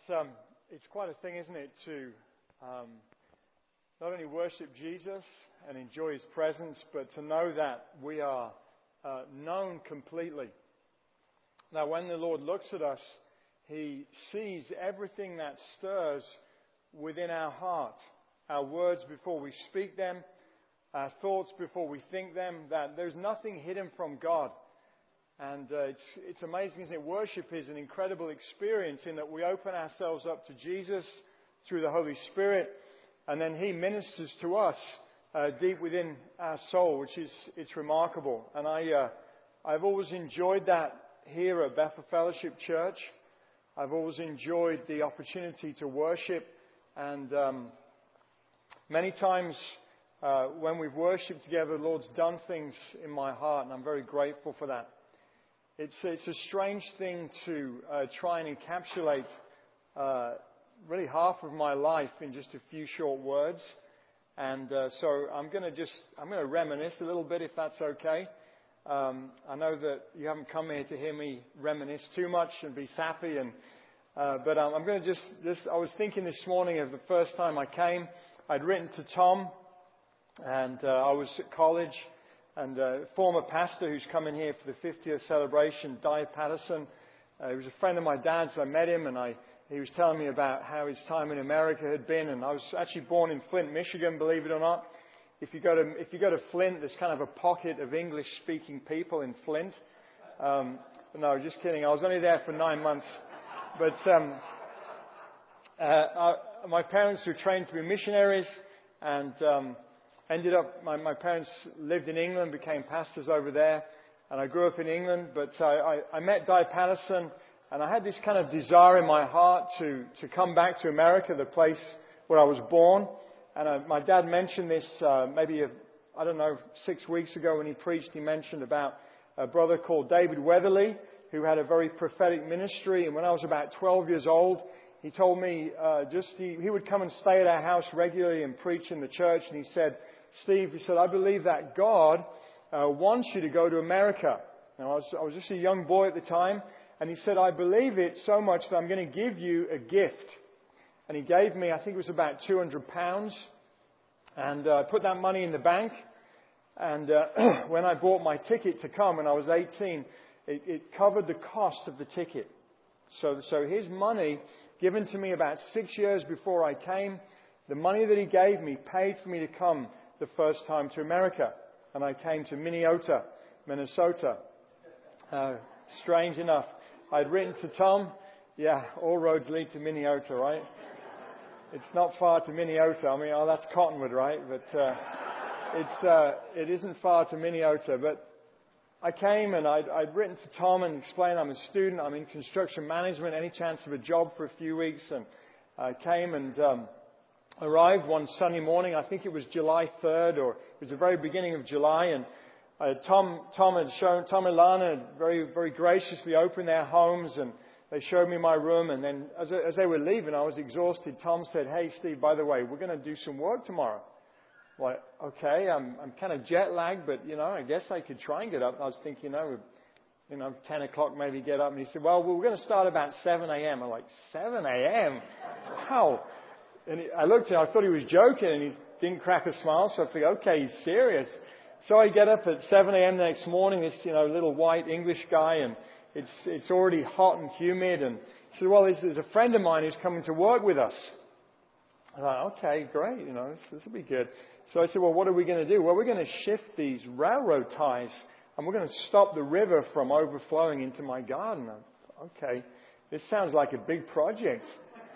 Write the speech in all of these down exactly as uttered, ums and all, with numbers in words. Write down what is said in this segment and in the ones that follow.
It's um, it's quite a thing, isn't it, to um, not only worship Jesus and enjoy His presence, but to know that we are uh, known completely. Now, when the Lord looks at us, He sees everything that stirs within our heart, our words before we speak them, our thoughts before we think them, that there's nothing hidden from God. And uh, it's it's amazing, isn't it? Worship is an incredible experience in that we open ourselves up to Jesus through the Holy Spirit, and then He ministers to us uh, deep within our soul, which is it's remarkable. And I uh, I've always enjoyed that here at Bethel Fellowship Church. I've always enjoyed the opportunity to worship, and um, many times uh, when we've worshipped together, the Lord's done things in my heart, and I'm very grateful for that. It's it's a strange thing to uh, try and encapsulate uh, really half of my life in just a few short words, and uh, so I'm going to just I'm going to reminisce a little bit, if that's okay. Um, I know that you haven't come here to hear me reminisce too much and be sappy, and uh, but um, I'm going to just just I was thinking this morning of the first time I came. I'd written to Tom, and uh, I was at college. And a uh, former pastor who's coming here for the fiftieth celebration, Di Patterson, uh, he was a friend of my dad's. I met him, and I, he was telling me about how his time in America had been. And I was actually born in Flint, Michigan, believe it or not. If you go to if you go to Flint, there's kind of a pocket of English-speaking people in Flint. Um, no, just kidding. I was only there for nine months. But um, uh, I, my parents were trained to be missionaries, and um, Ended up, my, my parents lived in England, became pastors over there, and I grew up in England. But I, I, I met Di Patterson, and I had this kind of desire in my heart to, to come back to America, the place where I was born. And uh, my dad mentioned this uh, maybe, a, I don't know, six weeks ago when he preached. He mentioned about a brother called David Weatherly, who had a very prophetic ministry. And when I was about twelve years old, he told me uh, just he, he would come and stay at our house regularly and preach in the church. And he said, Steve, he said, I believe that God uh, wants you to go to America. Now, I was, I was just a young boy at the time. And he said, I believe it so much that I'm going to give you a gift. And he gave me, I think it was about two hundred pounds. And I uh, put that money in the bank. And uh, when I bought my ticket to come when I was eighteen, it, it covered the cost of the ticket. So, so his money, given to me about six years before I came, the money that he gave me paid for me to come the first time to America. And I came to Minneota, Minnesota. Uh, strange enough, I'd written to Tom, yeah, all roads lead to Minneota, right? It's not far to Minneota. I mean, oh, that's Cottonwood, right? But uh, it's uh, it isn't far to Minneota. But I came and I'd, I'd written to Tom and explained I'm a student. I'm in construction management. Any chance of a job for a few weeks? And I came and um, arrived one Sunday morning. I think it was July third, or it was the very beginning of July. And uh, Tom Tom had shown Tom and Lana had very very graciously opened their homes, and they showed me my room. And then as as they were leaving, I was exhausted. Tom said, "Hey, Steve, by the way, we're going to do some work tomorrow." Well, okay, I'm I'm kind of jet lagged, but you know, I guess I could try and get up. I was thinking, you know, you know, ten o'clock maybe get up. And he said, "Well, we're going to start about seven a.m." I'm like, seven a.m. Wow. And I looked at him, I thought he was joking, and he didn't crack a smile. So I figured, okay, he's serious. So I get up at seven a.m. the next morning. This, you know, little white English guy, and it's it's already hot and humid. And he said, "Well, there's, there's a friend of mine who's coming to work with us." I thought, okay, great, you know, this, this will be good. So I said, well, what are we going to do? Well, we're going to shift these railroad ties, and we're going to stop the river from overflowing into my garden. Okay, this sounds like a big project.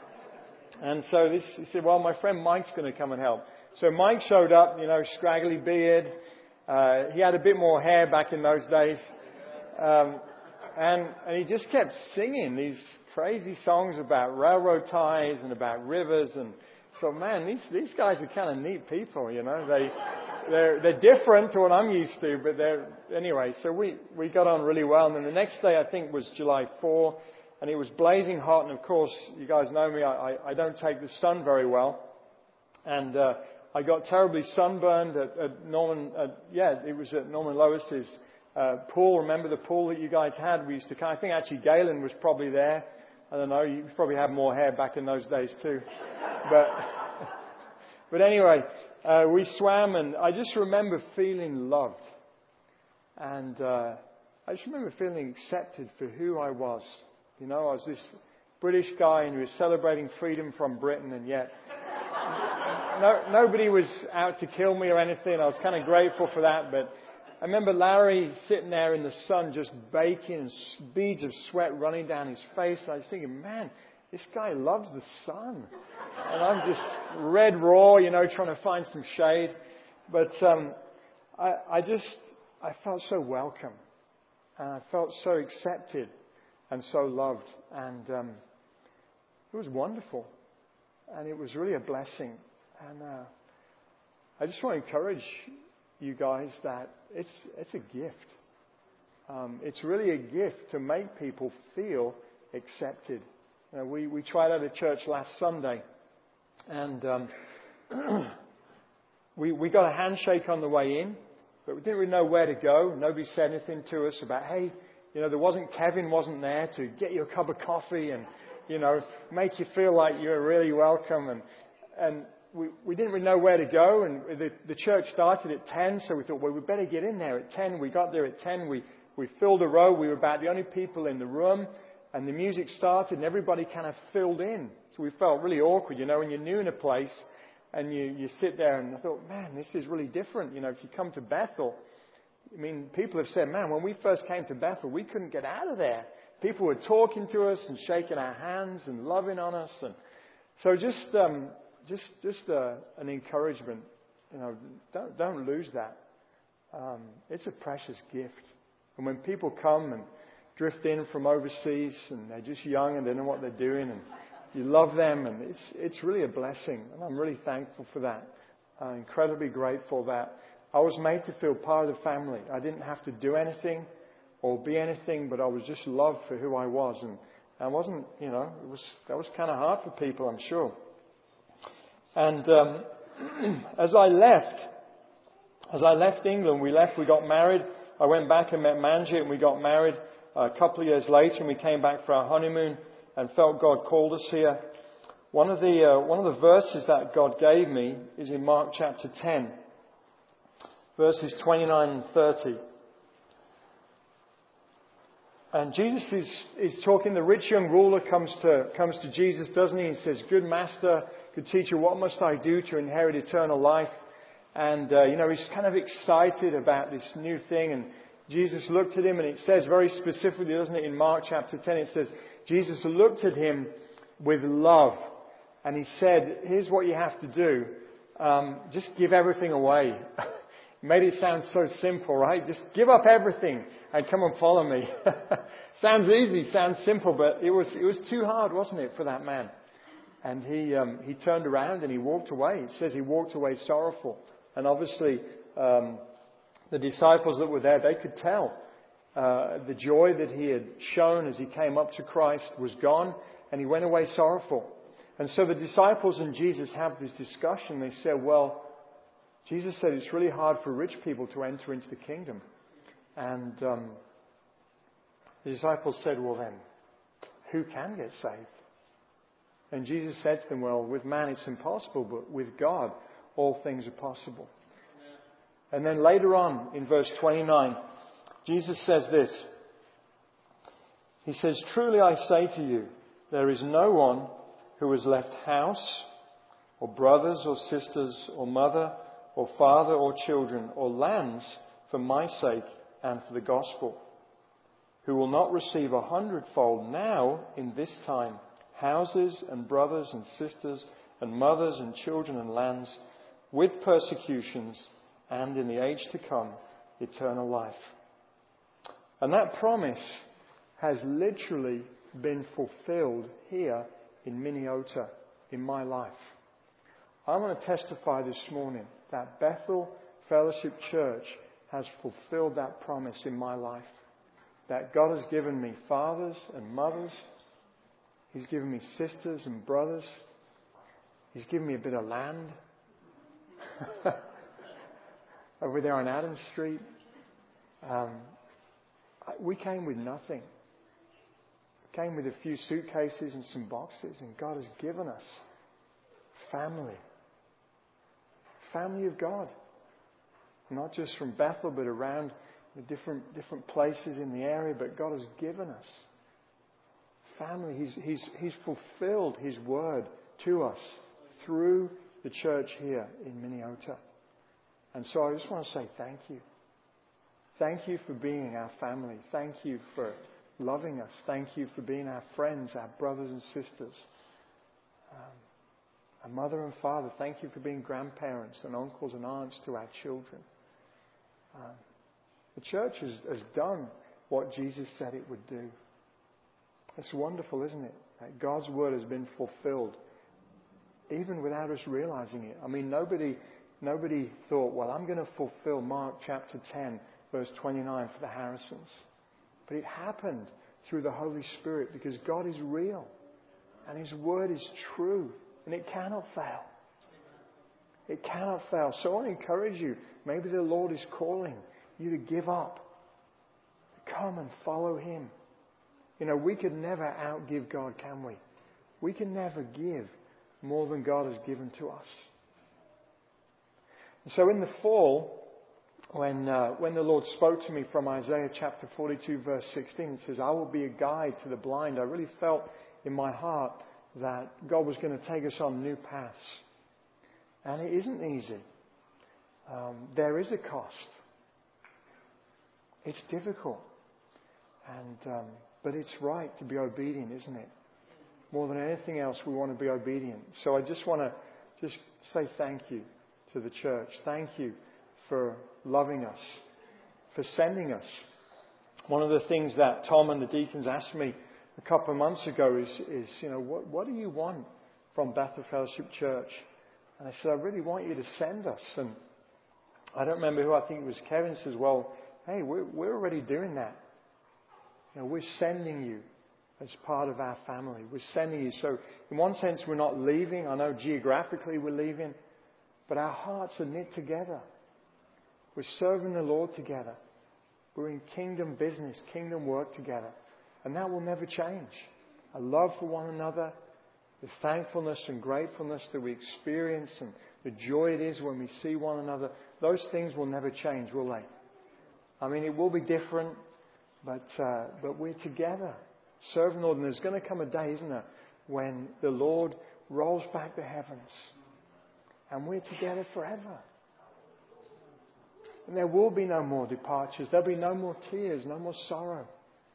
And so this, he said, well, my friend Mike's going to come and help. So Mike showed up, you know, scraggly beard. Uh, he had a bit more hair back in those days. Um, and, and he just kept singing these crazy songs about railroad ties and about rivers. And so, man, these these guys are kind of neat people, you know. They, they're, they're different to what I'm used to, but they're, anyway, so we, we got on really well. And then the next day, I think, was July fourth. And it was blazing hot, and of course, you guys know me, I, I, I don't take the sun very well. And uh, I got terribly sunburned at, at Norman, uh, yeah, it was at Norman Lois's uh, pool. Remember the pool that you guys had? We used to, I think actually Galen was probably there. I don't know, you probably had more hair back in those days too. But, but anyway, uh, we swam and I just remember feeling loved. And uh, I just remember feeling accepted for who I was. You know, I was this British guy and who was celebrating freedom from Britain, and yet no, nobody was out to kill me or anything. I was kind of grateful for that. But I remember Larry sitting there in the sun just baking and beads of sweat running down his face. And I was thinking, man, this guy loves the sun. And I'm just red raw, you know, trying to find some shade. But um, I, I just, I felt so welcome. And I felt so accepted and so loved. And um, it was wonderful. And it was really a blessing. And uh, I just want to encourage you guys that it's it's a gift. Um, it's really a gift to make people feel accepted. You know, we, we tried out at church last Sunday. And um, we, we got a handshake on the way in. But we didn't really know where to go. Nobody said anything to us about, hey, you know, there wasn't, Kevin wasn't there to get you a cup of coffee and, you know, make you feel like you're really welcome. And, and we, we didn't really know where to go. And the, the church started at ten, so we thought, well, we better get in there at ten. We got there at ten. We, we filled a row. We were about the only people in the room. And the music started and everybody kind of filled in. So we felt really awkward, you know, when you're new in a place. And you, you sit there and I thought, man, this is really different. You know, if you come to Bethel, I mean, people have said, man, when we first came to Bethel, we couldn't get out of there. People were talking to us and shaking our hands and loving on us. And so just, um, just, just uh, an encouragement. You know, don't, don't lose that. Um, it's a precious gift. And when people come and drift in from overseas and they're just young and they don't know what they're doing and you love them, and it's it's really a blessing, and I'm really thankful for that. I'm incredibly grateful that I was made to feel part of the family. I didn't have to do anything or be anything, but I was just loved for who I was, and I wasn't, you know, it was that was kind of hard for people, I'm sure. And um, as I left, as I left England, we left, we got married. I went back and met Manjit, and we got married a couple of years later, and we came back for our honeymoon. And felt God called us here. One of the uh, one of the verses that God gave me is in Mark chapter ten, verses twenty-nine and thirty. And Jesus is is talking. The rich young ruler comes to comes to Jesus, doesn't he? He says, "Good master, good teacher, what must I do to inherit eternal life?" And uh, you know, he's kind of excited about this new thing. And Jesus looked at him, and it says very specifically, doesn't it, in Mark chapter ten? It says, Jesus looked at him with love and he said, here's what you have to do. Um, just give everything away. Made it sound so simple, right? Just give up everything and come and follow me. Sounds easy, sounds simple, but it was it was too hard, wasn't it, for that man? And he um, he turned around and he walked away. It says he walked away sorrowful. And obviously um, the disciples that were there, they could tell. Uh, the joy that he had shown as he came up to Christ was gone, and he went away sorrowful. And so the disciples and Jesus have this discussion. They said, well, Jesus said it's really hard for rich people to enter into the kingdom. And um, the disciples said, well then, who can get saved? And Jesus said to them, well, with man it's impossible, but with God all things are possible. And then later on in verse twenty-nine, Jesus says this. He says, truly I say to you, there is no one who has left house or brothers or sisters or mother or father or children or lands for my sake and for the gospel, who will not receive a hundredfold now in this time houses and brothers and sisters and mothers and children and lands with persecutions and in the age to come eternal life. And that promise has literally been fulfilled here in Minneota, in my life. I want to testify this morning that Bethel Fellowship Church has fulfilled that promise in my life. That God has given me fathers and mothers. He's given me sisters and brothers. He's given me a bit of land. Over there on Adams Street. Um, we came with nothing. came with a few suitcases and some boxes, and God has given us family. Family of God. Not just from Bethel, but around the different different places in the area, but God has given us family. He's, he's, he's fulfilled His word to us through the church here in Minneota. And so I just want to say thank you. Thank you for being our family. Thank you for loving us. Thank you for being our friends, our brothers and sisters. Um, our mother and father, thank you for being grandparents and uncles and aunts to our children. Um, the church has, has done what Jesus said it would do. It's wonderful, isn't it? That God's word has been fulfilled, even without us realizing it. I mean, nobody, nobody thought, well, I'm going to fulfill Mark chapter ten, verse twenty-nine for the Harrisons. But it happened through the Holy Spirit because God is real and His word is true and it cannot fail. It cannot fail. So I want to encourage you. Maybe the Lord is calling you to give up. Come and follow Him. You know, we could never outgive God, can we? We can never give more than God has given to us. And so in the fall, when uh, when the Lord spoke to me from Isaiah chapter forty-two, verse sixteen, it says, I will be a guide to the blind. I really felt in my heart that God was going to take us on new paths. And it isn't easy. Um, there is a cost. It's difficult. And um, but it's right to be obedient, isn't it? More than anything else, we want to be obedient. So I just want to just say thank you to the church. Thank you for loving us, for sending us. One of the things that Tom and the deacons asked me a couple of months ago is, is you know, what, what do you want from Bethel Fellowship Church? And I said, I really want you to send us. And I don't remember who, I think it was Kevin, says, well, hey, we're, we're already doing that. You know, we're sending you as part of our family. We're sending you. So in one sense, we're not leaving. I know geographically we're leaving, but our hearts are knit together. We're serving the Lord together. We're in kingdom business, kingdom work together. And that will never change. A love for one another, the thankfulness and gratefulness that we experience and the joy it is when we see one another, those things will never change, will they? I mean, it will be different, but uh, but we're together, serving the Lord. And there's going to come a day, isn't there, when the Lord rolls back the heavens and we're together forever. And there will be no more departures. There'll be no more tears, no more sorrow.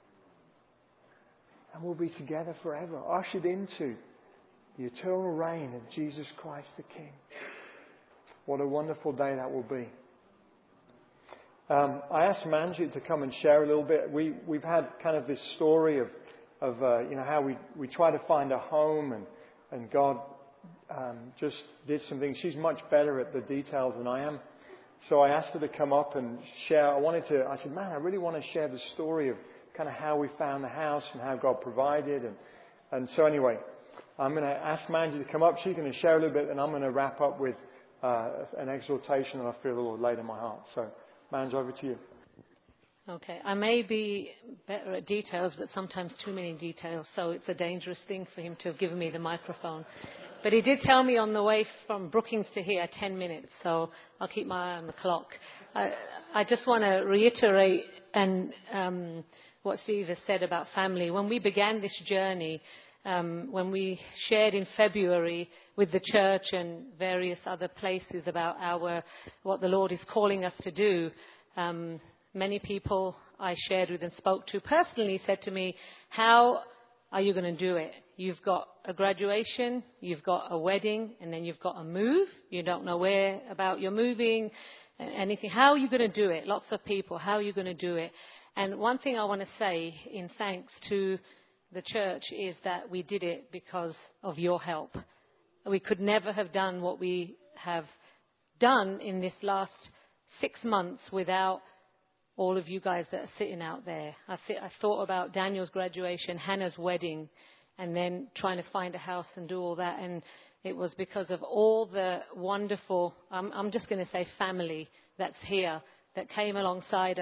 And we'll be together forever, ushered into the eternal reign of Jesus Christ the King. What a wonderful day that will be. Um, I asked Manjit to come and share a little bit. We, we've had kind of this story of, of uh, you know, how we, we try to find a home and, and God um, just did some things. She's much better at the details than I am. So I asked her to come up and share. I wanted to, I said, man, I really want to share the story of kind of how we found the house and how God provided. And, and so anyway, I'm going to ask Manjit to come up. She's going to share a little bit, and I'm going to wrap up with uh, an exhortation that I feel the Lord laid in my heart. So, Manj, over to you. Okay. I may be better at details, but sometimes too many details. So it's a dangerous thing for him to have given me the microphone. But he did tell me on the way from Brookings to here, ten minutes. So I'll keep my eye on the clock. I, I just want to reiterate and um, what Steve has said about family. When we began this journey, um, when we shared in February with the church and various other places about our what the Lord is calling us to do, um, many people I shared with and spoke to personally said to me, how are you going to do it? You've got a graduation, you've got a wedding, and then you've got a move. You don't know where about you're moving, anything. How are you going to do it? Lots of people, how are you going to do it? And one thing I want to say in thanks to the church is that we did it because of your help. We could never have done what we have done in this last six months without all of you guys that are sitting out there. I, th- I thought about Daniel's graduation, Hannah's wedding, and then trying to find a house and do all that. And it was because of all the wonderful, um, I'm just going to say family that's here, that came alongside us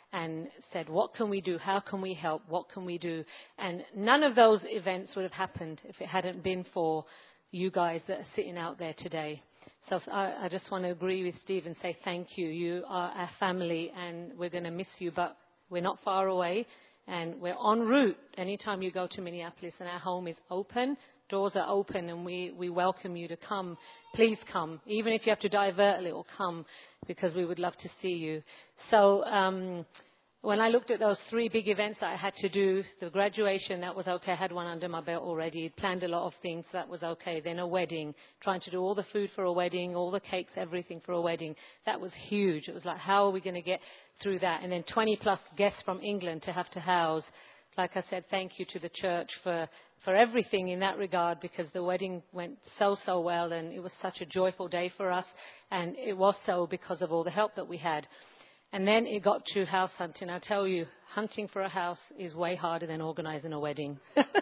and said, what can we do? How can we help? What can we do? And none of those events would have happened if it hadn't been for you guys that are sitting out there today. So I, I just want to agree with Steve and say thank you. You are our family, and we're going to miss you, but we're not far away, and we're en route. Anytime you go to Minneapolis, and our home is open, doors are open, and we, we welcome you to come. Please come. Even if you have to divert a little, come, because we would love to see you. So um, when I looked at those three big events that I had to do, the graduation, that was okay. I had one under my belt already. Planned a lot of things. That was okay. Then a wedding, trying to do all the food for a wedding, all the cakes, everything for a wedding. That was huge. It was like, how are we going to get through that? And then twenty plus guests from England to have to house. Like I said, thank you to the church for, for everything in that regard, because the wedding went so, so well, and it was such a joyful day for us. And it was so because of all the help that we had. And then it got to house hunting. I tell you, hunting for a house is way harder than organizing a wedding.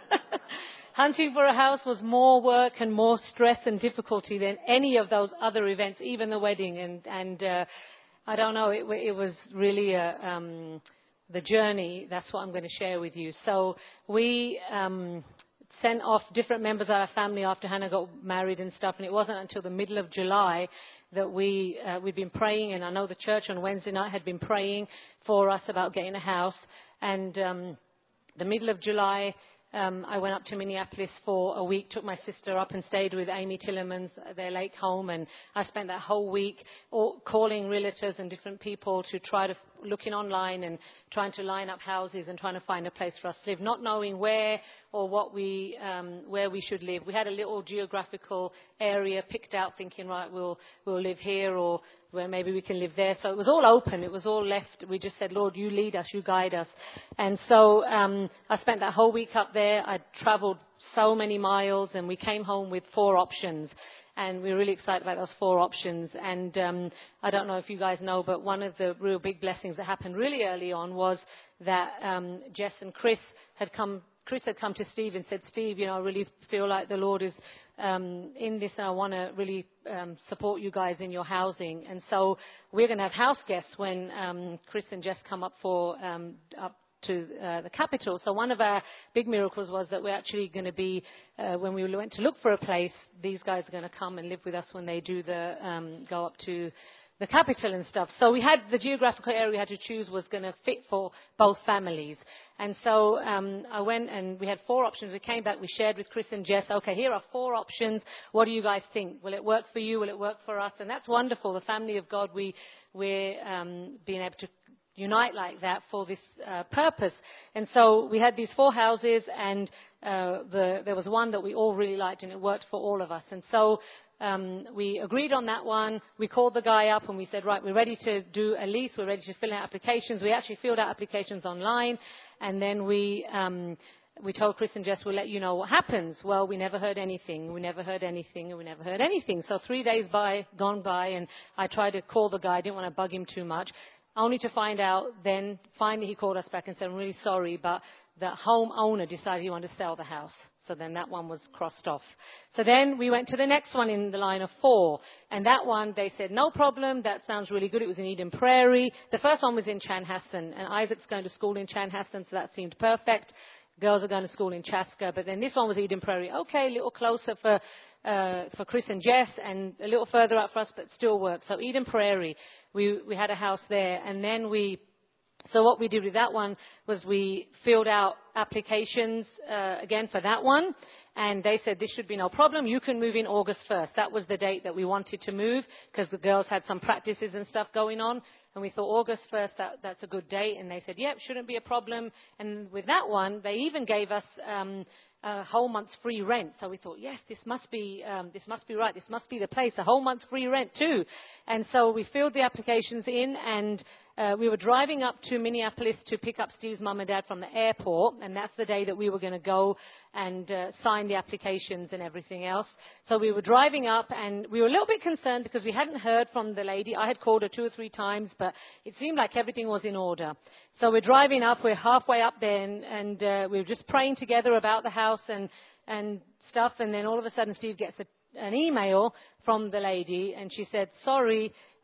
Hunting for a house was more work and more stress and difficulty than any of those other events, even the wedding. And, and uh, I don't know, it, it was really a, um, the journey. That's what I'm going to share with you. So we um, sent off different members of our family after Hannah got married and stuff. And it wasn't until the middle of July that we, uh, we'd been praying, and I know the church on Wednesday night had been praying for us about getting a house. And um, the middle of July, um, I went up to Minneapolis for a week, took my sister up and stayed with Amy Tillermans, their lake home, and I spent that whole week all, calling realtors and different people to try to, looking online and trying to line up houses and trying to find a place for us to live, not knowing where or what we, um, where we should live. We had a little geographical area picked out, thinking, right, we'll, we'll live here, or where maybe we can live there. So it was all open. It was all left. We just said, Lord, you lead us, you guide us. And so um, I spent that whole week up there. I traveled so many miles, and we came home with four options. And we were really excited about those four options. And um, I don't know if you guys know, but one of the real big blessings that happened really early on was that um, Jess and Chris had come, Chris had come to Steve and said, Steve, you know, I really feel like the Lord is um, in this, and I want to really um, support you guys in your housing. And so we're going to have house guests when um, Chris and Jess come up for um, up to uh, the capital. So one of our big miracles was that we're actually going to be, uh, when we went to look for a place, these guys are going to come and live with us when they do the, um, go up to the capital and stuff. So we had, the geographical area we had to choose was going to fit for both families. And so um, I went, and we had four options. We came back, we shared with Chris and Jess, okay, here are four options. What do you guys think? Will it work for you? Will it work for us? And that's wonderful. The family of God, we, we're um, being able to unite like that for this uh, purpose. And so we had these four houses, and uh, the, there was one that we all really liked, and it worked for all of us. And so um, we agreed on that one. We called the guy up and we said, right, we're ready to do a lease. We're ready to fill out applications. We actually filled out applications online, and then we um, we told Chris and Jess, we'll let you know what happens. Well, we never heard anything. We never heard anything, and we never heard anything. So three days by gone by, and I tried to call the guy. I didn't want to bug him too much. Only to find out then, finally he called us back and said, I'm really sorry, but the homeowner decided he wanted to sell the house. So then that one was crossed off. So then we went to the next one in the line of four. And that one, they said, no problem, that sounds really good. It was in Eden Prairie. The first one was in Chanhassen. And Isaac's going to school in Chanhassen, so that seemed perfect. Girls are going to school in Chaska. But then this one was Eden Prairie. Okay, a little closer for uh, for Chris and Jess, and a little further out for us, but still works. So Eden Prairie, we, we had a house there. And then we, so what we did with that one was we filled out applications uh, again for that one. And they said, this should be no problem. You can move in August first. That was the date that we wanted to move, because the girls had some practices and stuff going on. And we thought August first, that, that's a good date. And they said, yep, shouldn't be a problem. And with that one, they even gave us um, a whole month's free rent. So we thought, yes, this must be um, this must be right. This must be the place. A whole month's free rent too. And so we filled the applications in, and uh, we were driving up to Minneapolis to pick up Steve's mum and dad from the airport. And that's the day that we were going to go and uh, sign the applications and everything else. So we were driving up, and we were a little bit concerned because we hadn't heard from the lady. I had called her two or three times, but it seemed like everything was in order. So we're driving up. We're halfway up there, and, and uh, we were just praying together about the house and, and stuff. And then all of a sudden, Steve gets a, an email from the lady, and she said, sorry,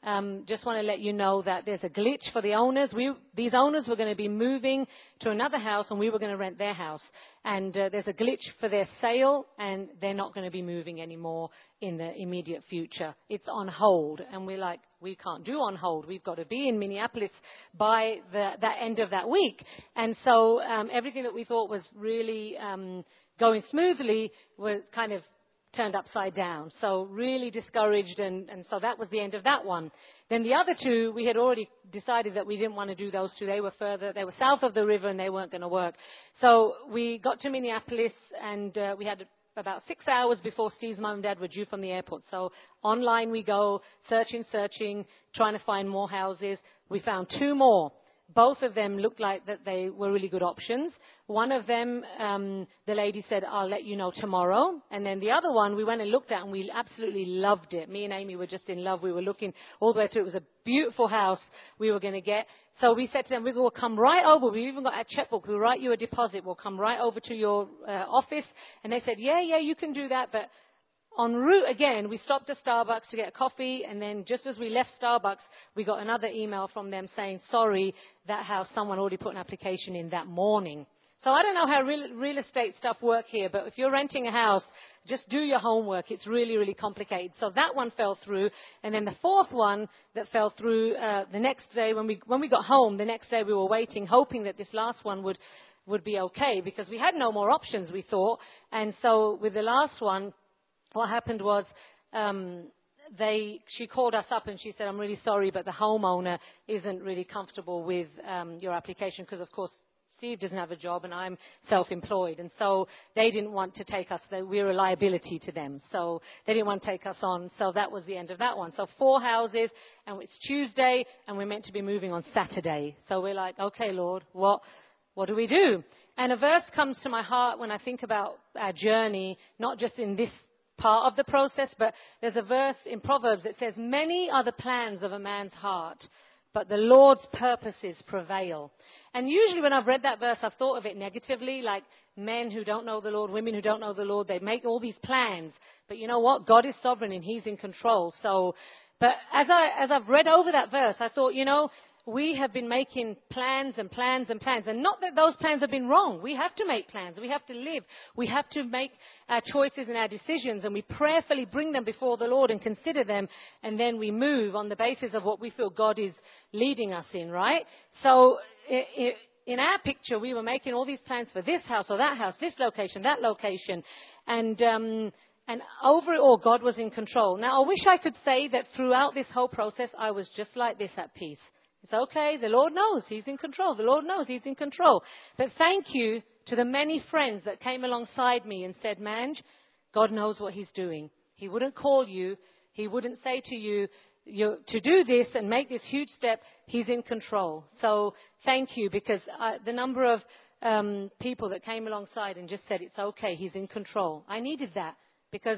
Um, just want to let you know that there's a glitch for the owners. We, these owners were going to be moving to another house, and we were going to rent their house. And uh, there's a glitch for their sale, and they're not going to be moving anymore in the immediate future. It's on hold. And we're like, we can't do on hold. We've got to be in Minneapolis by the that end of that week. And so um, everything that we thought was really um, going smoothly was kind of turned upside down. So really discouraged, and, and so that was the end of that one. Then the other two, we had already decided that we didn't want to do those two. They were further, they were south of the river, and they weren't going to work. So we got to Minneapolis, and uh, we had about six hours before Steve's mum and dad were due from the airport. So online we go, searching, searching, trying to find more houses. We found two more. Both of them looked like that they were really good options. One of them, um, the lady said, I'll let you know tomorrow. And then the other one, we went and looked at, and we absolutely loved it. Me and Amy were just in love. We were looking all the way through. It was a beautiful house we were going to get. So we said to them, we will come right over. We even got a checkbook. We'll write you a deposit. We'll come right over to your uh, office. And they said, yeah, yeah, you can do that. But en route again, we stopped at Starbucks to get a coffee, and then just as we left Starbucks, we got another email from them saying, sorry, that house, someone already put an application in that morning. So I don't know how real, real estate stuff work here, but if you're renting a house, just do your homework. It's really, really complicated. So that one fell through, and then the fourth one that fell through uh, the next day, when we when we got home, the next day we were waiting, hoping that this last one would, would be okay, because we had no more options, we thought. And so with the last one, what happened was um, they, she called us up and she said, I'm really sorry, but the homeowner isn't really comfortable with um, your application because, of course, Steve doesn't have a job and I'm self-employed. And so they didn't want to take us. They, we're a liability to them. So they didn't want to take us on. So that was the end of that one. So four houses, and it's Tuesday, and we're meant to be moving on Saturday. So we're like, okay, Lord, what, what do we do? And a verse comes to my heart when I think about our journey, not just in this part of the process, but there's a verse in Proverbs that says, many are the plans of a man's heart, but the Lord's purposes prevail. And usually when I've read that verse, I've thought of it negatively, like men who don't know the Lord, women who don't know the Lord, they make all these plans. But you know what? God is sovereign and He's in control. So, but as I, as I've read over that verse, I thought, you know, we have been making plans and plans and plans. And not that those plans have been wrong. We have to make plans. We have to live. We have to make our choices and our decisions. And we prayerfully bring them before the Lord and consider them. And then we move on the basis of what we feel God is leading us in, right? So it, it, in our picture, we were making all these plans for this house or that house, this location, that location. And, um, and over it all, God was in control. Now, I wish I could say that throughout this whole process, I was just like this at peace. It's okay. The Lord knows He's in control. The Lord knows He's in control. But thank you to the many friends that came alongside me and said, Manj, God knows what He's doing. He wouldn't call you. He wouldn't say to you, you to do this and make this huge step. He's in control. So thank you, because I, the number of um, people that came alongside and just said, it's okay. He's in control. I needed that because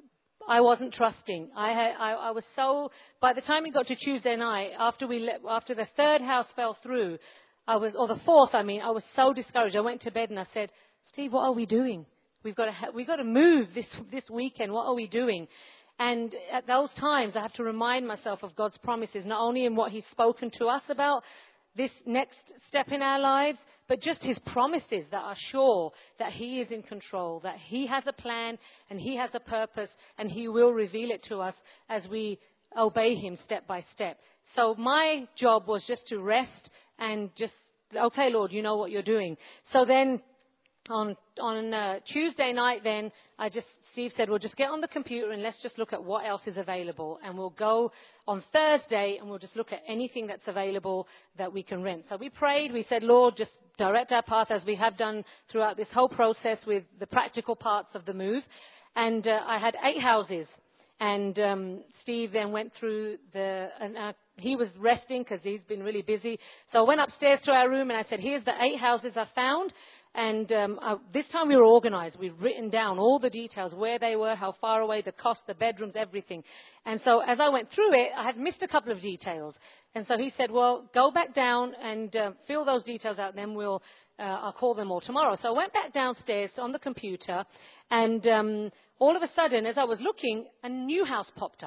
I wasn't trusting. I, had, I, I was so, by the time it got to Tuesday night, after we, let, after the third house fell through, I was, or the fourth, I mean, I was so discouraged. I went to bed and I said, Steve, what are we doing? We've got to, ha- we've got to move this, this weekend. What are we doing? And at those times, I have to remind myself of God's promises, not only in what He's spoken to us about this next step in our lives, but just His promises that are sure that He is in control, that He has a plan and He has a purpose, and He will reveal it to us as we obey Him step by step. So my job was just to rest and just, okay, Lord, you know what you're doing. So then on on uh, Tuesday night then, I just, Steve said, we'll just get on the computer and let's just look at what else is available. And we'll go on Thursday and we'll just look at anything that's available that we can rent. So we prayed. We said, Lord, just direct our path as we have done throughout this whole process with the practical parts of the move. And uh, I had eight houses. And um, Steve then went through the, and uh, he was resting because he's been really busy. So I went upstairs to our room and I said, here's the eight houses I found. And um, uh, this time we were organized. We've written down all the details, where they were, how far away, the cost, the bedrooms, everything. And so as I went through it, I had missed a couple of details. And so he said, well, go back down and uh, fill those details out, and then we'll, uh, I'll call them all tomorrow. So I went back downstairs on the computer, and um, all of a sudden, as I was looking, a new house popped up.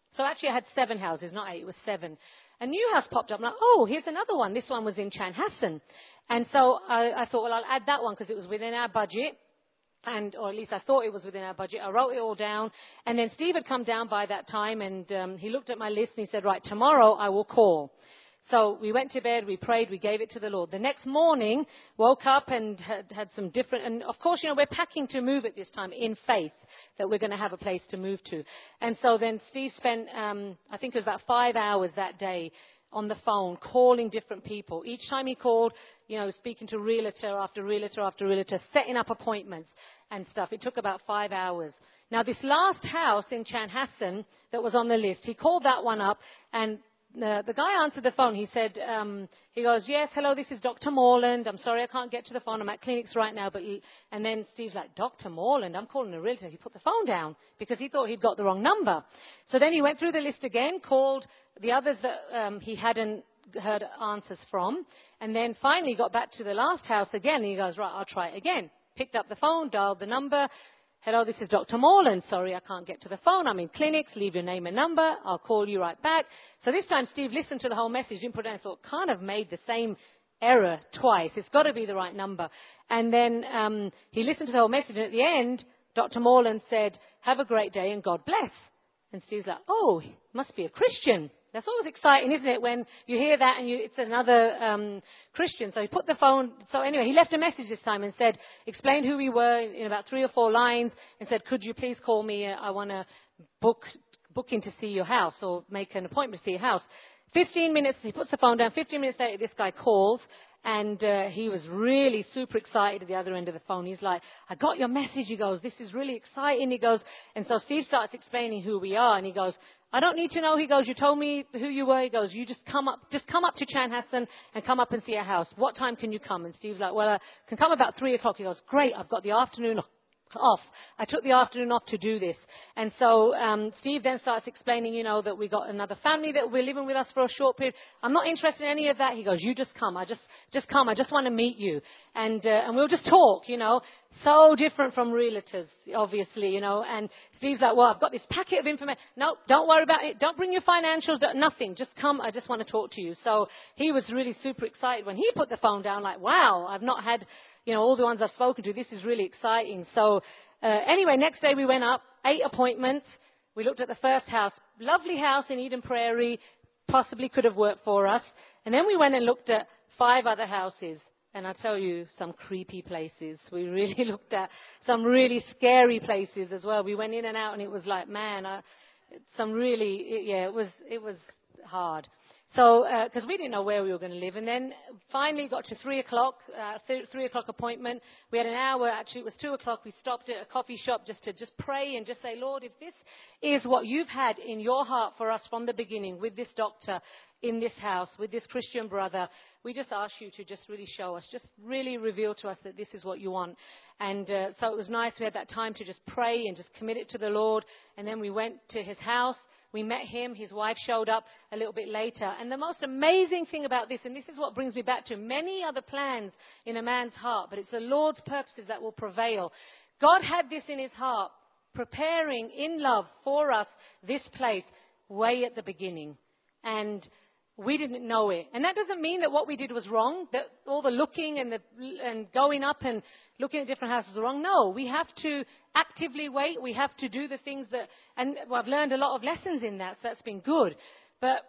So actually I had seven houses, not eight, it was seven. A new house popped up. I'm like, oh, here's another one. This one was in Chanhassen. And so I, I thought, well, I'll add that one because it was within our budget. And, or at least I thought it was within our budget. I wrote it all down. And then Steve had come down by that time and um, he looked at my list and he said, right, tomorrow I will call. So we went to bed, we prayed, we gave it to the Lord. The next morning, woke up and had, had some different, and of course, you know, we're packing to move at this time in faith that we're going to have a place to move to. And so then Steve spent, um, I think it was about five hours that day on the phone, calling different people. Each time he called, you know, speaking to realtor after realtor after realtor, setting up appointments and stuff. It took about five hours. Now, this last house in Chanhassen that was on the list, he called that one up, and Uh, the guy answered the phone. He said, um, he goes, yes, hello, this is Doctor Morland. I'm sorry I can't get to the phone. I'm at clinics right now. But he, and then Steve's like, Doctor Morland? I'm calling a realtor. He put the phone down because he thought he'd got the wrong number. So then he went through the list again, called the others that um, he hadn't heard answers from, and then finally got back to the last house again. And he goes, right, I'll try it again. Picked up the phone, dialed the number. Hello, this is Doctor Morland. Sorry, I can't get to the phone. I'm in clinics. Leave your name and number. I'll call you right back. So this time Steve listened to the whole message, didn't put it down, thought, can't have made the same error twice. It's got to be the right number. And then um, he listened to the whole message, and at the end, Doctor Morland said, have a great day and God bless. And Steve's like, oh, he must be a Christian. That's always exciting, isn't it, when you hear that and you, it's another um, Christian. So he put the phone, so anyway, he left a message this time and said, explained who we were in about three or four lines and said, could you please call me? I want to book, book in to see your house or make an appointment to see your house. fifteen minutes, he puts the phone down. fifteen minutes later, this guy calls. And uh, he was really super excited at the other end of the phone. He's like, I got your message. He goes, this is really exciting. He goes, and so Steve starts explaining who we are. And he goes, I don't need to know. He goes, you told me who you were. He goes, you just come up, just come up to Chanhassen and come up and see our house. What time can you come? And Steve's like, well, I can come about three o'clock. He goes, great. I've got the afternoon off. I took the afternoon off to do this. And so um, Steve then starts explaining, you know, that we got another family that we're living with us for a short period. I'm not interested in any of that. He goes, you just come. I just, just come. I just want to meet you. And, uh, and we'll just talk, you know. So different from realtors, obviously, you know. And Steve's like, well, I've got this packet of information. No, don't worry about it. Don't bring your financials. Nothing. Just come. I just want to talk to you. So he was really super excited when he put the phone down, like, wow, I've not had, you know, all the ones I've spoken to. This is really exciting. So uh, anyway, next day we went up, eight appointments. We looked at the first house. Lovely house in Eden Prairie. Possibly could have worked for us. And then we went and looked at five other houses. And I tell you, some creepy places. We really looked at some really scary places as well. We went in and out, and it was like, man, I, some really, it, yeah, it was it was hard. So, because uh, we didn't know where we were going to live, and then finally got to three o'clock, uh, th- three o'clock appointment. We had an hour. Actually, it was two o'clock. We stopped at a coffee shop just to just pray and just say, Lord, if this is what you've had in your heart for us from the beginning with this doctor in this house, with this Christian brother, we just ask you to just really show us, just really reveal to us that this is what you want. And uh, so it was nice. We had that time to just pray and just commit it to the Lord. And then we went to his house. We met him. His wife showed up a little bit later. And the most amazing thing about this, and this is what brings me back to many other plans in a man's heart, but it's the Lord's purposes that will prevail. God had this in his heart, preparing in love for us this place way at the beginning. And we didn't know it. And that doesn't mean that what we did was wrong, that all the looking and the and going up and looking at different houses was wrong. No, we have to actively wait. We have to do the things that, and well, I've learned a lot of lessons in that, so that's been good. But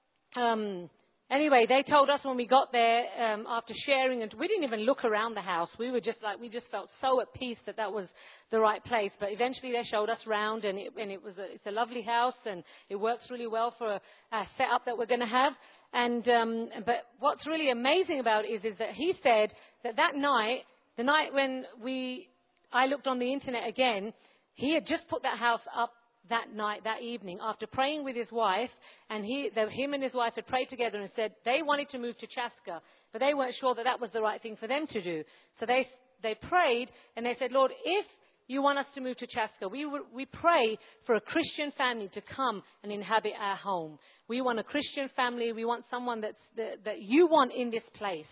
um, anyway, they told us when we got there, um, after sharing, and we didn't even look around the house. We were just like, we just felt so at peace that that was the right place. But eventually they showed us round, and it, and it was a, it's a lovely house, and it works really well for a, a setup that we're going to have. And um, but what's really amazing about it is, is that he said that that night, the night when we, I looked on the internet again, he had just put that house up that night, that evening, after praying with his wife, and he, the, him and his wife had prayed together and said they wanted to move to Chaska, but they weren't sure that that was the right thing for them to do. So they they prayed, and they said, Lord, if you want us to move to Chaska, we we pray for a Christian family to come and inhabit our home. We want a Christian family. We want someone that's the, that you want in this place.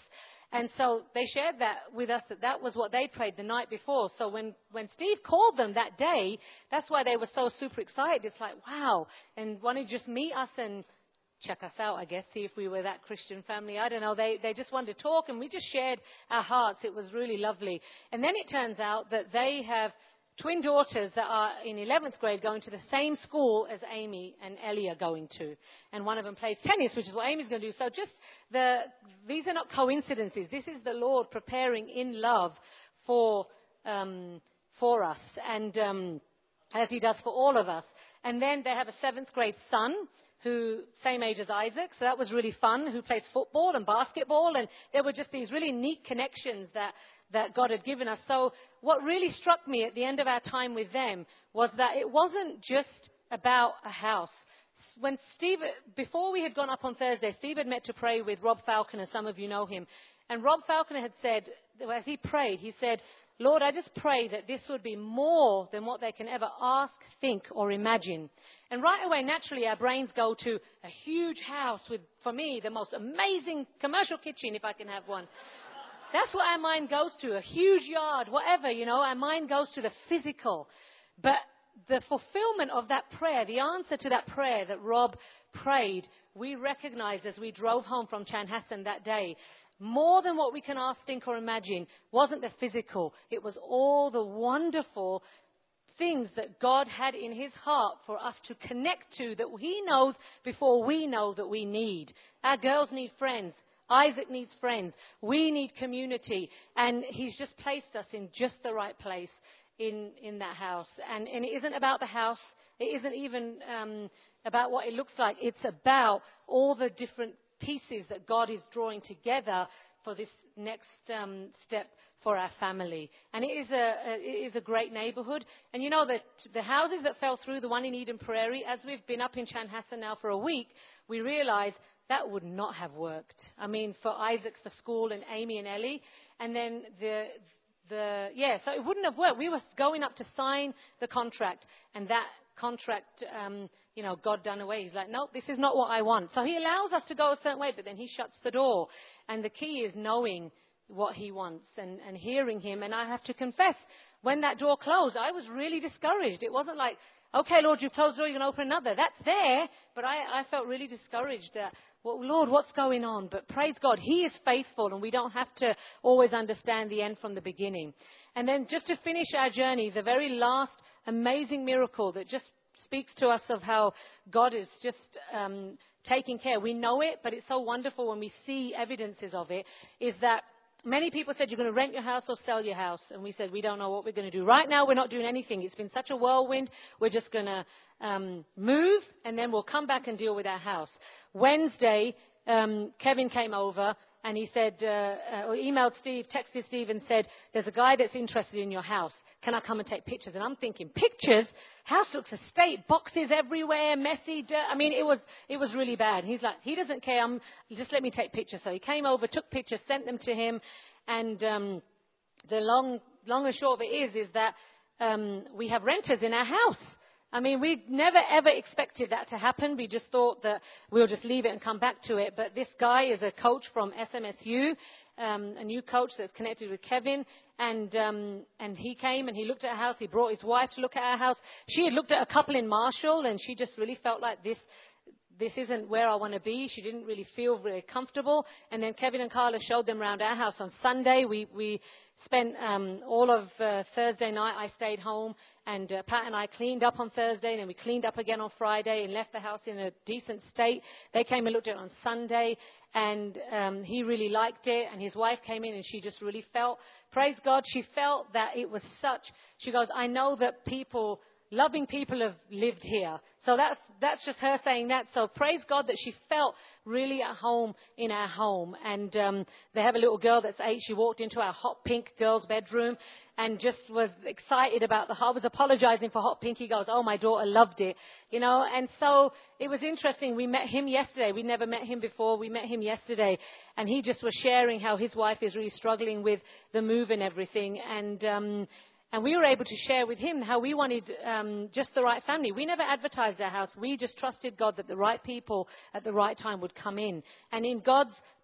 And so they shared that with us, that that was what they prayed the night before. So when, when Steve called them that day, that's why they were so super excited. It's like, wow. And wanted to just meet us and check us out, I guess, see if we were that Christian family. I don't know. They, they just wanted to talk, and we just shared our hearts. It was really lovely. And then it turns out that they have twin daughters that are in eleventh grade going to the same school as Amy and Ellie are going to. And one of them plays tennis, which is what Amy's going to do. So just the, these are not coincidences. This is the Lord preparing in love for, um, for us, and um, as he does for all of us. And then they have a seventh grade son, who, same age as Isaac, so that was really fun, who plays football and basketball, and there were just these really neat connections that that God had given us. So what really struck me at the end of our time with them was that it wasn't just about a house. When Steve, before we had gone up on Thursday, Steve had met to pray with Rob Falconer, some of you know him, and Rob Falconer had said, as he prayed, he said, Lord, I just pray that this would be more than what they can ever ask, think, or imagine. And right away, naturally, our brains go to a huge house with, for me, the most amazing commercial kitchen, if I can have one. That's what our mind goes to, a huge yard, whatever, you know, our mind goes to the physical. But the fulfillment of that prayer, the answer to that prayer that Rob prayed, we recognized as we drove home from Chanhassen that day. More than what we can ask, think, or imagine wasn't the physical. It was all the wonderful things that God had in his heart for us to connect to, that he knows before we know that we need. Our girls need friends. Isaac needs friends. We need community. And he's just placed us in just the right place in, in that house. And, and it isn't about the house. It isn't even um, about what it looks like. It's about all the different pieces that God is drawing together for this next um, step for our family. And it is a, a it is a great neighborhood. And you know that the houses that fell through, the one in Eden Prairie, as we've been up in Chanhassen now for a week, we realize that would not have worked. I mean, for Isaac for school and Amy and Ellie. And then the, the yeah, so it wouldn't have worked. We were going up to sign the contract, and that contract, um, you know, God done away. He's like, nope, this is not what I want. So he allows us to go a certain way, but then he shuts the door. And the key is knowing what he wants and, and hearing him. And I have to confess, when that door closed, I was really discouraged. It wasn't like, okay, Lord, you've closed the door, you're going to open another. That's there. But I, I felt really discouraged that, well, Lord, what's going on? But praise God, he is faithful, and we don't have to always understand the end from the beginning. And then just to finish our journey, the very last amazing miracle that just speaks to us of how God is just um, taking care. We know it, but it's so wonderful when we see evidences of it, is that many people said, you're going to rent your house or sell your house. And we said, we don't know what we're going to do. Right now, we're not doing anything. It's been such a whirlwind. We're just going to um, move, and then we'll come back and deal with our house. Wednesday, um, Kevin came over, and he said, uh, uh, or emailed Steve, texted Steve and said, there's a guy that's interested in your house. Can I come and take pictures? And I'm thinking, pictures? House looks a state, boxes everywhere, messy dirt. I mean, it was it was really bad. He's like, he doesn't care. I'm, just let me take pictures. So he came over, took pictures, sent them to him. And um, the long, long and short of it is, is that um, we have renters in our house. I mean, we never, ever expected that to happen. We just thought that we'll just leave it and come back to it. But this guy is a coach from S M S U, um, a new coach that's connected with Kevin. And um, and he came and he looked at our house. He brought his wife to look at our house. She had looked at a couple in Marshall, and she just really felt like this this isn't where I want to be. She didn't really feel very comfortable. And then Kevin and Carla showed them around our house on Sunday. We we spent um, all of uh, Thursday night. I stayed home, and uh, Pat and I cleaned up on Thursday, and then we cleaned up again on Friday and left the house in a decent state. They came and looked at it on Sunday, and um, he really liked it. And his wife came in, and she just really felt, praise God, she felt that it was such, she goes, I know that people, loving people have lived here. So that's that's just her saying that. So praise God that she felt really at home in our home. And um, they have a little girl that's eight. She walked into our hot pink girl's bedroom and just was excited about the, I was apologizing for hot pink. He goes, oh, my daughter loved it, you know. And so it was interesting. We met him yesterday. We never met him before. We met him yesterday. And he just was sharing how his wife is really struggling with the move and everything. And um And we were able to share with him how we wanted um, just the right family. We never advertised our house. We just trusted God that the right people at the right time would come in. And in God's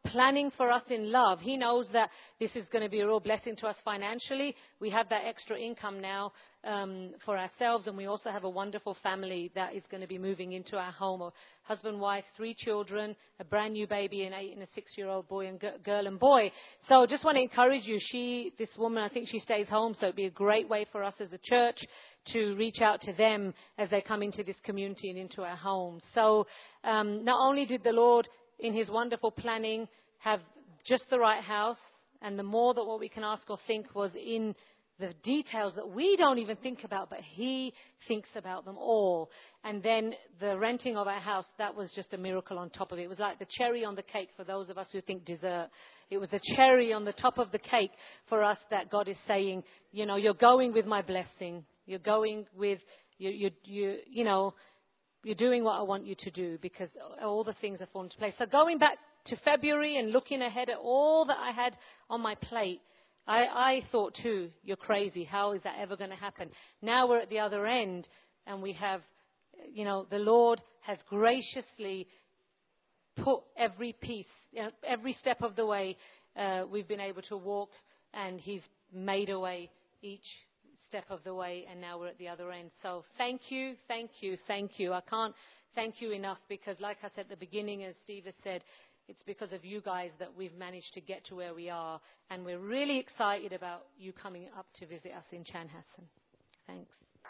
planning for us in love. He knows that this is going to be a real blessing to us financially. We have that extra income now um, for ourselves, and we also have a wonderful family that is going to be moving into our home. A husband, wife, three children, a brand new baby, an eight and a six-year-old boy and g- girl and boy. So just want to encourage you. She, this woman, I think she stays home, so it'd be a great way for us as a church to reach out to them as they come into this community and into our homes. So um, not only did the Lord, in his wonderful planning, have just the right house, and the more that what we can ask or think was in the details that we don't even think about, but he thinks about them all. And then the renting of our house, that was just a miracle on top of it. It was like the cherry on the cake for those of us who think dessert. It was the cherry on the top of the cake for us that God is saying, you know, you're going with my blessing. You're going with, you, you, you, you know, you're doing what I want you to do, because all the things are falling into place. So going back to February and looking ahead at all that I had on my plate, I, I thought too, you're crazy. How is that ever going to happen? Now we're at the other end, and we have, you know, the Lord has graciously put every piece, you know, every step of the way uh, we've been able to walk, and he's made a way each step of the way, and now we're at the other end. So thank you, thank you, thank you. I can't thank you enough, because like I said at the beginning, as Steve has said, it's because of you guys that we've managed to get to where we are, and we're really excited about you coming up to visit us in Chanhassen. Thanks.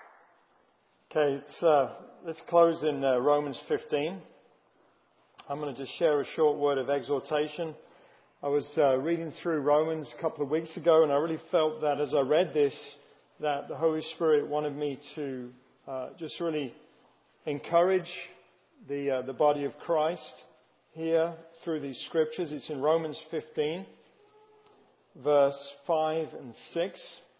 Okay, it's, uh, let's close in uh, Romans fifteen. I'm going to just share a short word of exhortation. I was uh, reading through Romans a couple of weeks ago, and I really felt that as I read this, that the Holy Spirit wanted me to uh, just really encourage the uh, the body of Christ here through these scriptures. It's in Romans fifteen, verse five and six.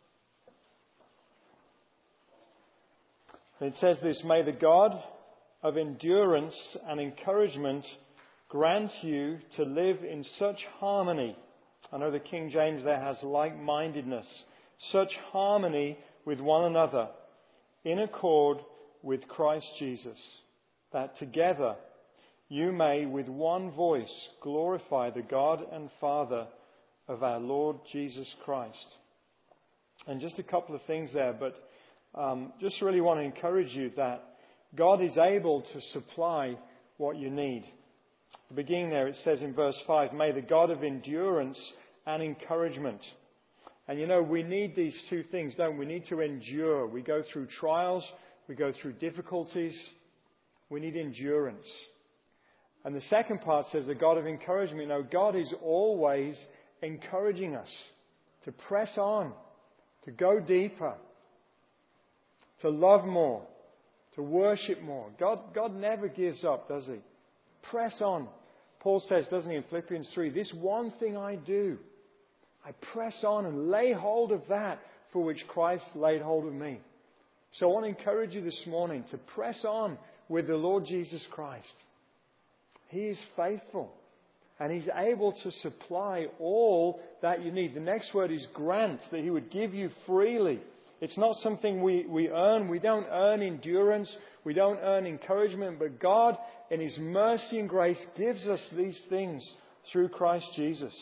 And it says this: "May the God of endurance and encouragement grant you to live in such harmony." I know the King James there has like-mindedness. "Such harmony with one another, in accord with Christ Jesus, that together you may with one voice glorify the God and Father of our Lord Jesus Christ." And just a couple of things there, but um, just really want to encourage you that God is able to supply what you need. At the beginning there, it says in verse five, "May the God of endurance and encouragement." And you know, we need these two things, don't we? We need to endure. We go through trials, we go through difficulties. We need endurance. And the second part says the God of encouragement. You know, God is always encouraging us to press on, to go deeper, to love more, to worship more. God, God never gives up, does he? Press on. Paul says, doesn't he, in Philippians three, "This one thing I do, I press on and lay hold of that for which Christ laid hold of me." So I want to encourage you this morning to press on with the Lord Jesus Christ. He is faithful, and he's able to supply all that you need. The next word is grant, that he would give you freely. It's not something we, we earn. We don't earn endurance. We don't earn encouragement. But God, in his mercy and grace, gives us these things through Christ Jesus.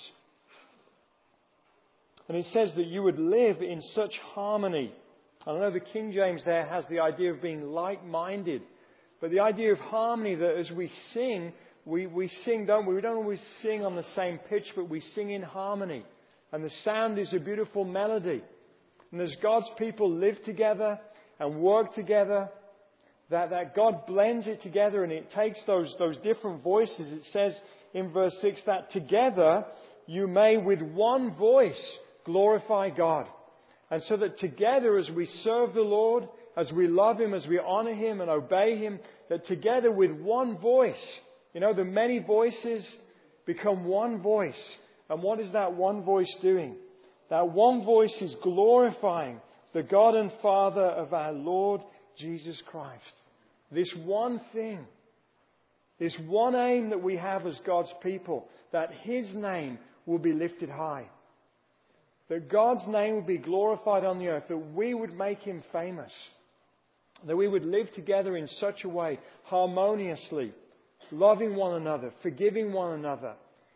And he says that you would live in such harmony. I know the King James there has the idea of being like-minded. But the idea of harmony, that as we sing, we, we sing, don't we? We don't always sing on the same pitch, but we sing in harmony. And the sound is a beautiful melody. And as God's people live together and work together, that, that God blends it together, and it takes those, those different voices. It says in verse six that together you may with one voice glorify God. And so that together, as we serve the Lord, as we love him, as we honor him and obey him, that together with one voice, you know, the many voices become one voice. And what is that one voice doing? That one voice is glorifying the God and Father of our Lord Jesus Christ. This one thing, this one aim that we have as God's people, that his name will be lifted high. That God's name would be glorified on the earth, that we would make him famous. That we would live together in such a way, harmoniously, loving one another, forgiving one another,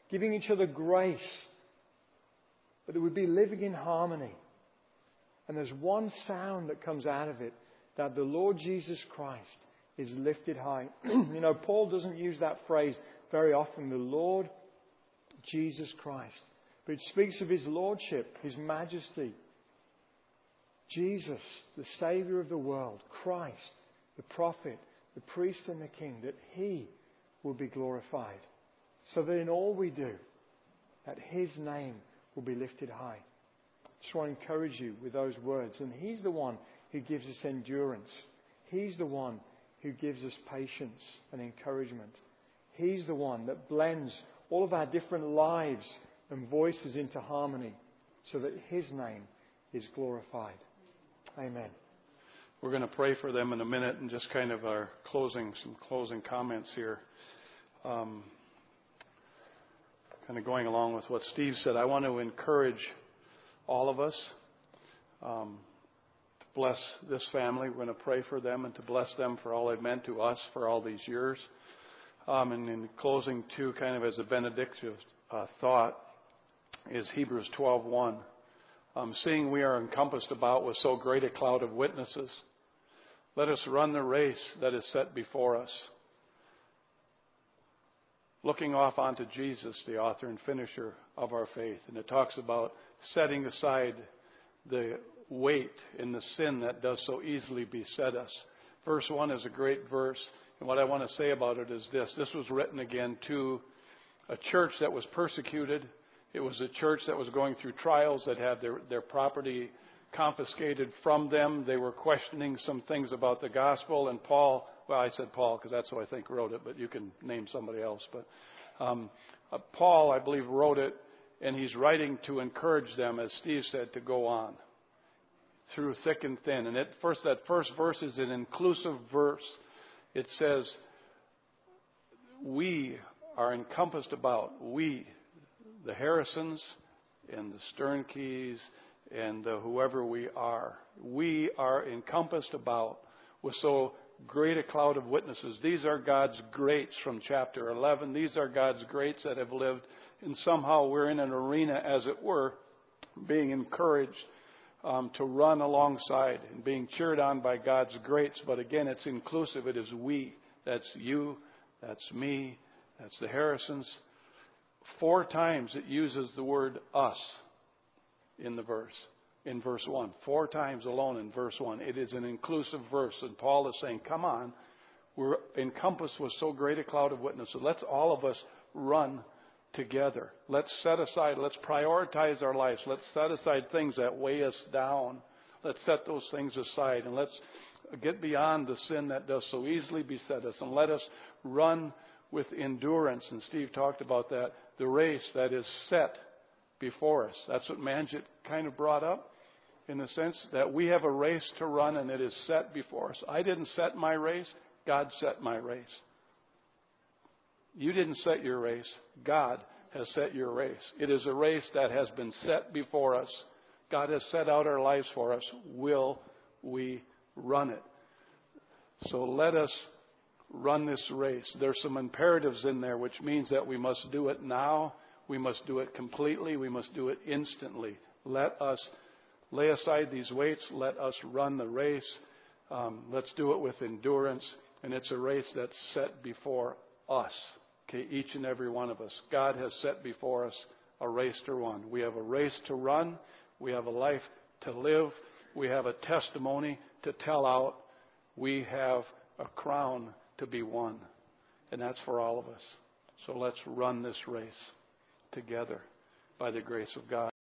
giving each other grace, but that we'd be living in harmony. And there's one sound that comes out of it, that the Lord Jesus Christ is lifted high. You know, Paul doesn't use that phrase very often, the Lord Jesus Christ. But it speaks of His Lordship, His majesty. Jesus, the Saviour of the world, Christ, the prophet, the priest and the king, that He will be glorified. So that in all we do, that His name will be lifted high. I just want to encourage you with those words. And He's the one who gives us endurance. He's the one who gives us patience and encouragement. He's the one that blends all of our different lives and voices into harmony so that His name is glorified. Amen. We're going to pray for them in a minute and just kind of our closing, some closing comments here. Um, kind of going along with what Steve said, I want to encourage all of us um, to bless this family. We're going to pray for them and to bless them for all they've meant to us for all these years. Um, and in closing, too, kind of as a benedictive uh, thought, is Hebrews twelve one. Um, seeing we are encompassed about with so great a cloud of witnesses, let us run the race that is set before us, looking off onto Jesus, the author and finisher of our faith. And it talks about setting aside the weight and the sin that does so easily beset us. Verse one is a great verse. And what I want to say about it is this. This was written again to a church that was persecuted. It was a church that was going through trials, that had their, their property confiscated from them. They were questioning some things about the gospel. And Paul, well, I said Paul because that's who I think wrote it, but you can name somebody else. But um, uh, Paul, I believe, wrote it, and he's writing to encourage them, as Steve said, to go on through thick and thin. And it, first, that first verse is an inclusive verse. It says, we are encompassed about, we, the Harrisons and the Sternkeys and uh, whoever we are, we are encompassed about with so great a cloud of witnesses. These are God's greats from chapter eleven. These are God's greats that have lived, and somehow we're in an arena, as it were, being encouraged um, to run alongside and being cheered on by God's greats. But again, it's inclusive. It is we. That's you. That's me. That's the Harrisons. Four times it uses the word us in the verse, in verse one. Four times alone in verse one. It is an inclusive verse. And Paul is saying, come on, we're encompassed with so great a cloud of witnesses. Let's all of us run together. Let's set aside, let's prioritize our lives. Let's set aside things that weigh us down. Let's set those things aside. And let's get beyond the sin that does so easily beset us. And let us run with endurance. And Steve talked about that. The race that is set before us. That's what Manjit kind of brought up, in the sense that we have a race to run and it is set before us. I didn't set my race. God set my race. You didn't set your race. God has set your race. It is a race that has been set before us. God has set out our lives for us. Will we run it? So let us run this race. There's some imperatives in there, which means that we must do it now. We must do it completely. We must do it instantly. Let us lay aside these weights. Let us run the race. Um, let's do it with endurance. And it's a race that's set before us. Okay, each and every one of us. God has set before us a race to run. We have a race to run. We have a life to live. We have a testimony to tell out. We have a crown to be won. And that's for all of us. So let's run this race together by the grace of God.